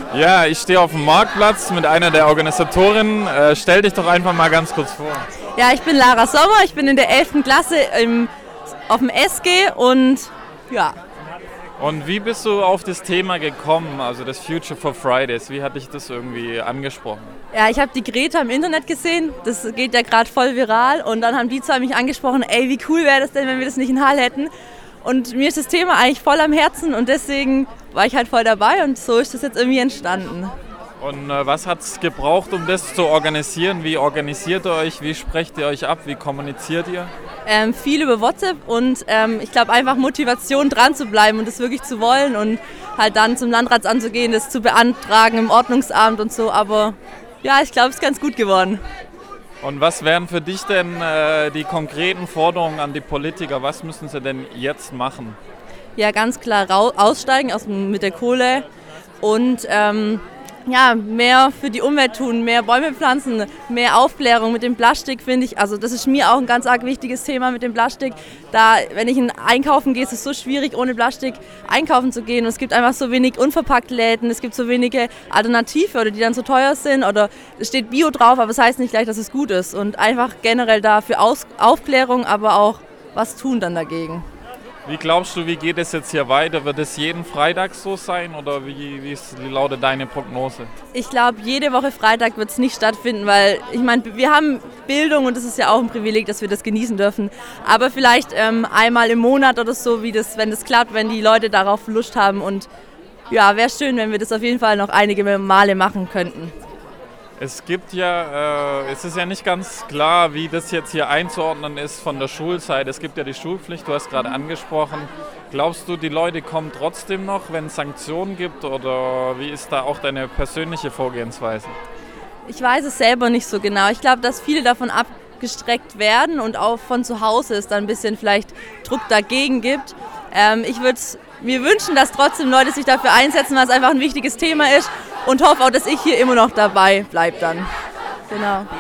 Ja, ich stehe auf dem Marktplatz mit einer der Organisatorinnen. Stell dich doch einfach mal ganz kurz vor. Ja, ich bin Lara Sommer, ich bin in der 11. Klasse auf dem SG und ja. Und wie bist du auf das Thema gekommen, also das Future for Fridays? Wie hat dich das irgendwie angesprochen? Ja, ich habe die Greta im Internet gesehen, das geht ja gerade voll viral und dann haben die zwei mich angesprochen, ey, wie cool wäre das denn, wenn wir das nicht in Halle hätten? Und mir ist das Thema eigentlich voll am Herzen und deswegen war ich halt voll dabei und so ist das jetzt irgendwie entstanden. Und was hat es gebraucht, um das zu organisieren? Wie organisiert ihr euch? Wie sprecht ihr euch ab? Wie kommuniziert ihr? Viel über WhatsApp und ich glaube einfach Motivation dran zu bleiben und das wirklich zu wollen und halt dann zum Landratsamt zu gehen, das zu beantragen im Ordnungsamt und so. Aber ja, ich glaube, es ist ganz gut geworden. Und was wären für dich denn die konkreten Forderungen an die Politiker? Was müssen sie denn jetzt machen? Ja, ganz klar aussteigen mit der Kohle und ja, mehr für die Umwelt tun, mehr Bäume pflanzen, mehr Aufklärung mit dem Plastik, finde ich. Also das ist mir auch ein ganz arg wichtiges Thema mit dem Plastik. Da, wenn ich einkaufen gehe, ist es so schwierig, ohne Plastik einkaufen zu gehen. Und es gibt einfach so wenig Unverpacktläden, es gibt so wenige Alternative oder die dann so teuer sind oder es steht Bio drauf, aber es heißt nicht gleich, dass es gut ist. Und einfach generell da für Aufklärung, aber auch was tun dann dagegen. Wie glaubst du, wie geht es jetzt hier weiter? Wird es jeden Freitag so sein oder wie lautet deine Prognose? Ich glaube, jede Woche Freitag wird es nicht stattfinden, weil ich meine, wir haben Bildung und das ist ja auch ein Privileg, dass wir das genießen dürfen. Aber vielleicht einmal im Monat oder so, wenn das klappt, wenn die Leute darauf Lust haben. Und ja, wäre schön, wenn wir das auf jeden Fall noch einige Male machen könnten. Es ist ja nicht ganz klar, wie das jetzt hier einzuordnen ist von der Schulzeit. Es gibt ja die Schulpflicht, du hast gerade angesprochen. Glaubst du, die Leute kommen trotzdem noch, wenn es Sanktionen gibt oder wie ist da auch deine persönliche Vorgehensweise? Ich weiß es selber nicht so genau. Ich glaube, dass viele davon abgestreckt werden und auch von zu Hause es dann ein bisschen vielleicht Druck dagegen gibt. Ich würde mir wünschen, dass trotzdem Leute sich dafür einsetzen, weil es einfach ein wichtiges Thema ist und hoffe auch, dass ich hier immer noch dabei bleibe dann. Genau.